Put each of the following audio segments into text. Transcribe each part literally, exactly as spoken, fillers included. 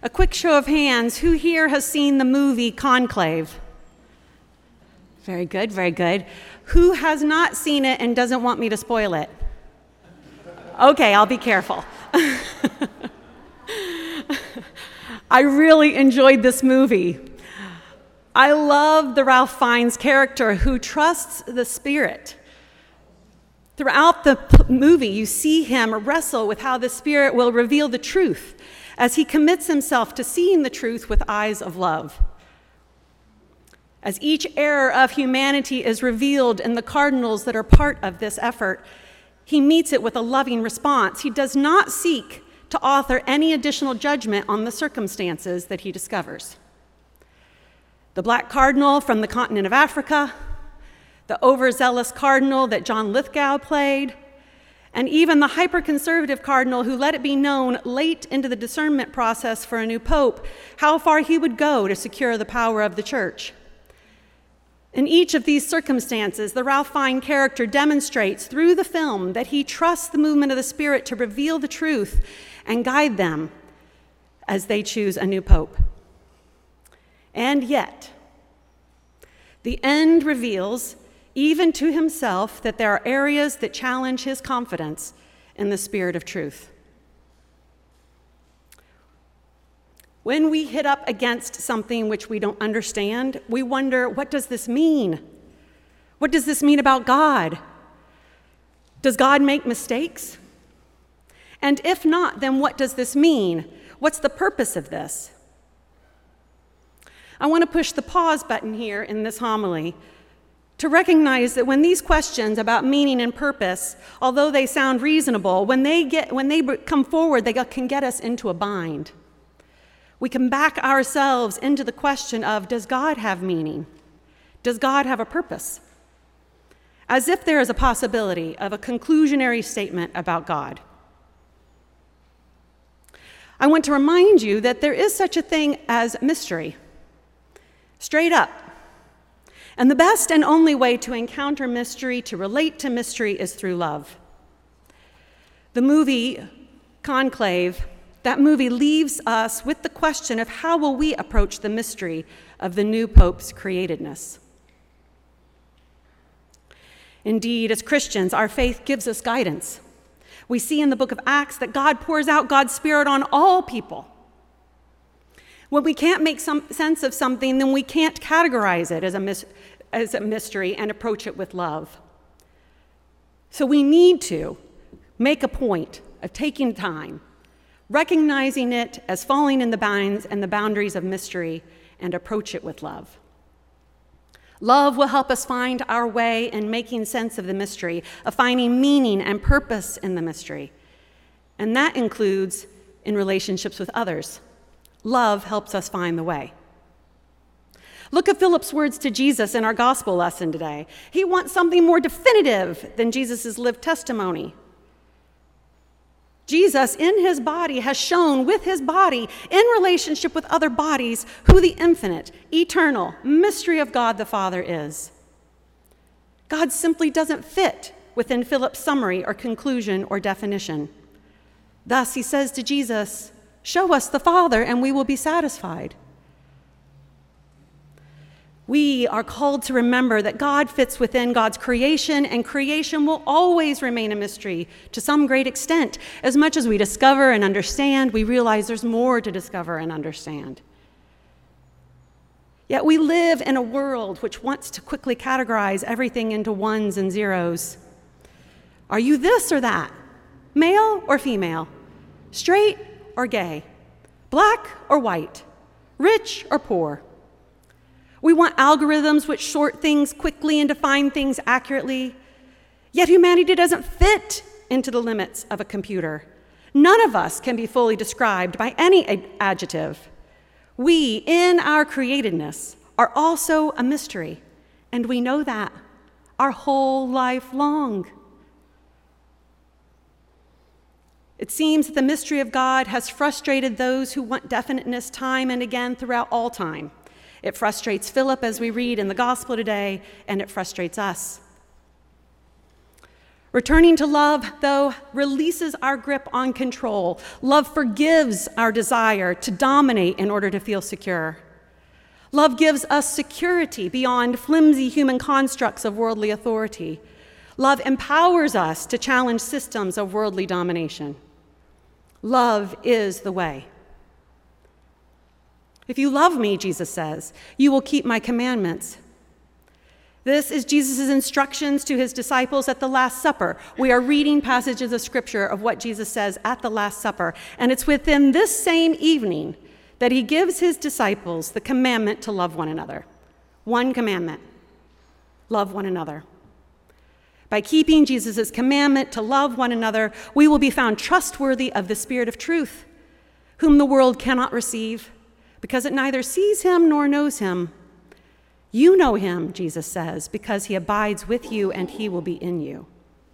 A quick show of hands, who here has seen the movie Conclave? Very good, very good. Who has not seen it and doesn't want me to spoil it? Okay, I'll be careful. I really enjoyed this movie. I love the Ralph Fiennes character who trusts the Spirit. Throughout the p- movie, you see him wrestle with how the Spirit will reveal the truth as he commits himself to seeing the truth with eyes of love. As each error of humanity is revealed in the cardinals that are part of this effort, he meets it with a loving response. He does not seek to author any additional judgment on the circumstances that he discovers. The black cardinal from the continent of Africa, the overzealous cardinal that John Lithgow played, and even the hyper-conservative cardinal who let it be known late into the discernment process for a new pope how far he would go to secure the power of the church. In each of these circumstances, the Ralph Fiennes character demonstrates through the film that he trusts the movement of the Spirit to reveal the truth and guide them as they choose a new pope. And yet, the end reveals, even to himself, that there are areas that challenge his confidence in the Spirit of truth. When we hit up against something which we don't understand, we wonder, what does this mean? What does this mean about God? Does God make mistakes? And if not, then what does this mean? What's the purpose of this? I want to push the pause button here in this homily to recognize that when these questions about meaning and purpose, although they sound reasonable, when they get when they come forward, they can get us into a bind. We can back ourselves into the question of, does God have meaning? Does God have a purpose? As if there is a possibility of a conclusionary statement about God. I want to remind you that there is such a thing as mystery. Straight up. And the best and only way to encounter mystery, to relate to mystery, is through love. The movie Conclave, that movie leaves us with the question of how will we approach the mystery of the new Pope's createdness. Indeed, as Christians, our faith gives us guidance. We see in the book of Acts that God pours out God's Spirit on all people. When we can't make some sense of something, then we can't categorize it as a, mis- as a mystery and approach it with love. So we need to make a point of taking time, recognizing it as falling in the binds and the boundaries of mystery, and approach it with love. Love will help us find our way in making sense of the mystery, of finding meaning and purpose in the mystery. And that includes in relationships with others. Love helps us find the way. Look at Philip's words to Jesus in our gospel lesson today. He wants something more definitive than Jesus' lived testimony. Jesus, in his body, has shown with his body, in relationship with other bodies, who the infinite, eternal mystery of God the Father is. God simply doesn't fit within Philip's summary or conclusion or definition. Thus, he says to Jesus, "Show us the Father, and we will be satisfied." We are called to remember that God fits within God's creation, and creation will always remain a mystery to some great extent. As much as we discover and understand, we realize there's more to discover and understand. Yet we live in a world which wants to quickly categorize everything into ones and zeros. Are you this or that? Male or female? Straight or gay? Black or white? Rich or poor? We want algorithms which sort things quickly and define things accurately. Yet humanity doesn't fit into the limits of a computer. None of us can be fully described by any ad- adjective. We, in our createdness, are also a mystery, and we know that our whole life long. It seems that the mystery of God has frustrated those who want definiteness time and again throughout all time. It frustrates Philip, as we read in the gospel today, and it frustrates us. Returning to love, though, releases our grip on control. Love forgives our desire to dominate in order to feel secure. Love gives us security beyond flimsy human constructs of worldly authority. Love empowers us to challenge systems of worldly domination. Love is the way. If you love me, Jesus says, you will keep my commandments. This is Jesus' instructions to his disciples at the Last Supper. We are reading passages of Scripture of what Jesus says at the Last Supper, and it's within this same evening that he gives his disciples the commandment to love one another. One commandment: love one another. By keeping Jesus' commandment to love one another, we will be found trustworthy of the Spirit of truth, whom the world cannot receive, because it neither sees him nor knows him. You know him, Jesus says, because he abides with you and he will be in you.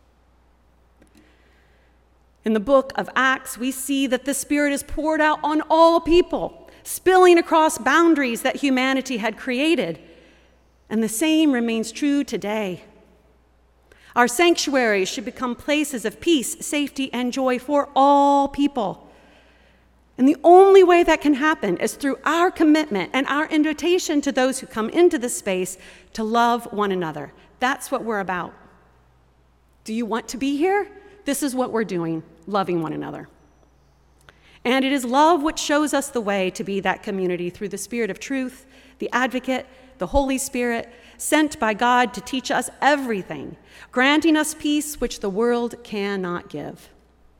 In the book of Acts, we see that the Spirit is poured out on all people, spilling across boundaries that humanity had created. And the same remains true today. Our sanctuaries should become places of peace, safety, and joy for all people. And the only way that can happen is through our commitment and our invitation to those who come into this space to love one another. That's what we're about. Do you want to be here? This is what we're doing, loving one another. And it is love which shows us the way to be that community through the Spirit of truth, the Advocate, the Holy Spirit, sent by God to teach us everything, granting us peace which the world cannot give.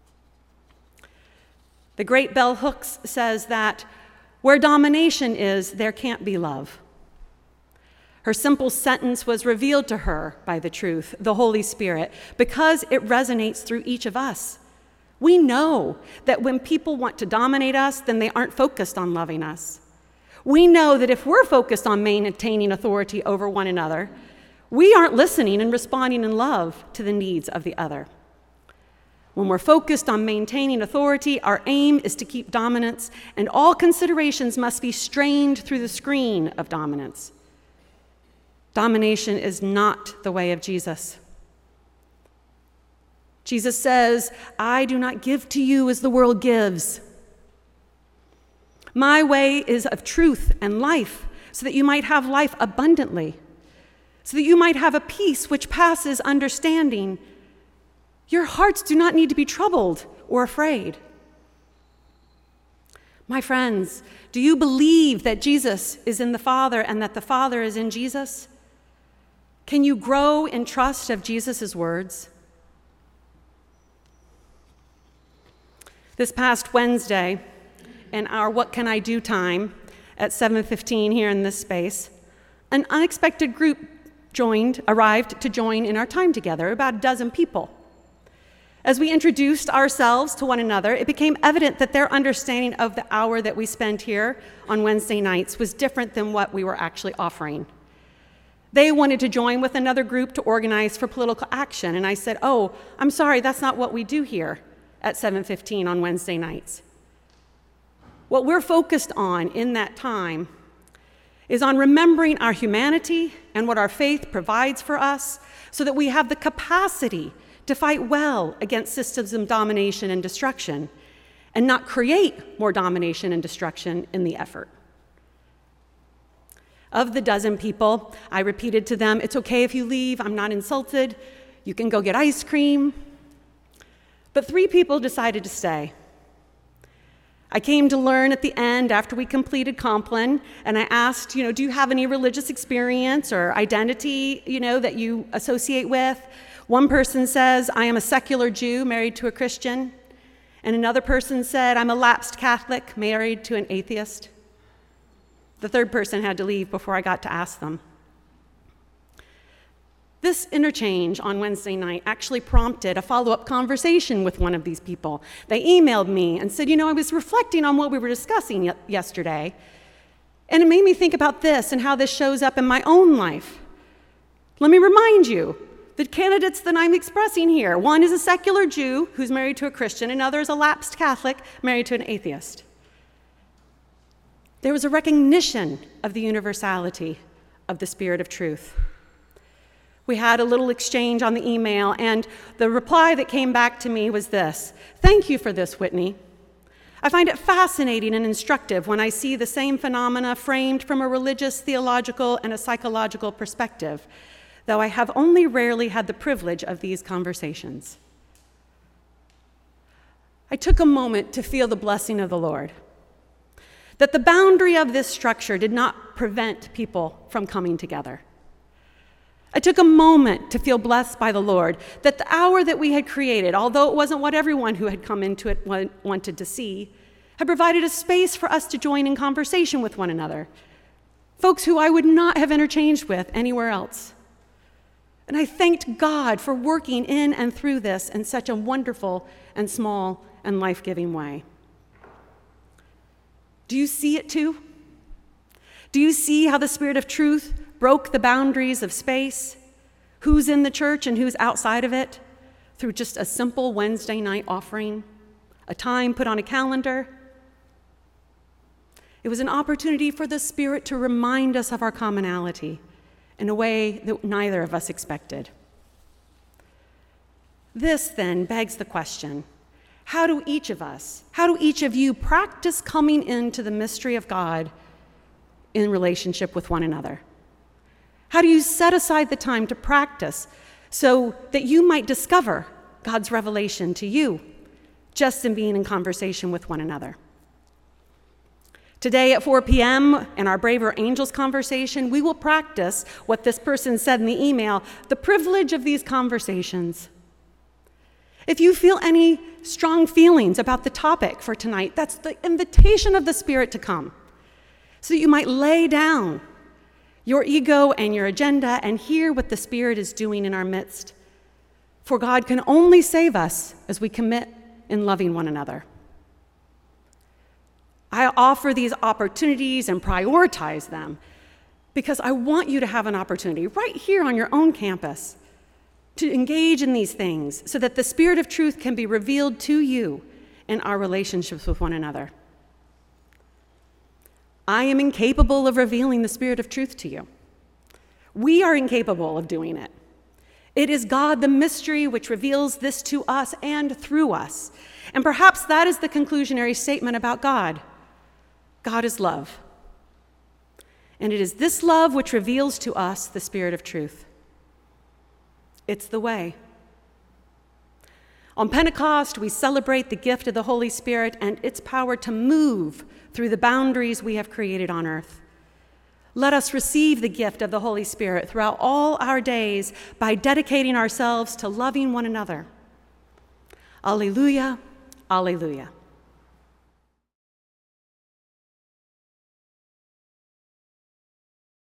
The great bell Hooks says that where domination is, there can't be love. Her simple sentence was revealed to her by the truth, the Holy Spirit, because it resonates through each of us. We know that when people want to dominate us, then they aren't focused on loving us. We know that if we're focused on maintaining authority over one another, we aren't listening and responding in love to the needs of the other. When we're focused on maintaining authority, our aim is to keep dominance, and all considerations must be strained through the screen of dominance. Domination is not the way of Jesus. Jesus says, I do not give to you as the world gives. My way is of truth and life, so that you might have life abundantly, so that you might have a peace which passes understanding. Your hearts do not need to be troubled or afraid. My friends, do you believe that Jesus is in the Father and that the Father is in Jesus? Can you grow in trust of Jesus' words? This past Wednesday, in our What Can I Do time at seven fifteen here in this space, an unexpected group joined, arrived to join in our time together, about a dozen people. As we introduced ourselves to one another, it became evident that their understanding of the hour that we spend here on Wednesday nights was different than what we were actually offering. They wanted to join with another group to organize for political action, and I said, oh, I'm sorry, that's not what we do here at seven fifteen on Wednesday nights. What we're focused on in that time is on remembering our humanity and what our faith provides for us so that we have the capacity to fight well against systems of domination and destruction and not create more domination and destruction in the effort. Of the dozen people, I repeated to them, it's okay if you leave, I'm not insulted, you can go get ice cream. But three people decided to stay. I came to learn at the end after we completed Compline, and I asked, you know, do you have any religious experience or identity, you know, that you associate with? One person says, I am a secular Jew married to a Christian. And another person said, I'm a lapsed Catholic married to an atheist. The third person had to leave before I got to ask them. This interchange on Wednesday night actually prompted a follow-up conversation with one of these people. They emailed me and said, you know, I was reflecting on what we were discussing y- yesterday, and it made me think about this and how this shows up in my own life. Let me remind you, the candidates that I'm expressing here, one is a secular Jew who's married to a Christian, another is a lapsed Catholic married to an atheist. There was a recognition of the universality of the Spirit of truth. We had a little exchange on the email, and the reply that came back to me was this: "Thank you for this, Whitney. I find it fascinating and instructive when I see the same phenomena framed from a religious, theological, and a psychological perspective, though I have only rarely had the privilege of these conversations." I took a moment to feel the blessing of the Lord, that the boundary of this structure did not prevent people from coming together. I took a moment to feel blessed by the Lord, that the hour that we had created, although it wasn't what everyone who had come into it wanted to see, had provided a space for us to join in conversation with one another, folks who I would not have interchanged with anywhere else. And I thanked God for working in and through this in such a wonderful and small and life-giving way. Do you see it too? Do you see how the Spirit of truth broke the boundaries of space, who's in the church and who's outside of it, through just a simple Wednesday night offering, a time put on a calendar? It was an opportunity for the Spirit to remind us of our commonality in a way that neither of us expected. This then begs the question: how do each of us, how do each of you practice coming into the mystery of God in relationship with one another? How do you set aside the time to practice so that you might discover God's revelation to you just in being in conversation with one another? Today at four p.m. in our Braver Angels conversation, we will practice what this person said in the email, the privilege of these conversations. If you feel any strong feelings about the topic for tonight, that's the invitation of the Spirit to come, so that you might lay down your ego and your agenda and hear what the Spirit is doing in our midst. For God can only save us as we commit in loving one another. I offer these opportunities and prioritize them because I want you to have an opportunity right here on your own campus to engage in these things so that the Spirit of truth can be revealed to you in our relationships with one another. I am incapable of revealing the Spirit of truth to you. We are incapable of doing it. It is God, the mystery, which reveals this to us and through us. And perhaps that is the conclusionary statement about God. God is love. And it is this love which reveals to us the Spirit of truth. It's the way. On Pentecost, we celebrate the gift of the Holy Spirit and its power to move through the boundaries we have created on earth. Let us receive the gift of the Holy Spirit throughout all our days by dedicating ourselves to loving one another. Alleluia, alleluia.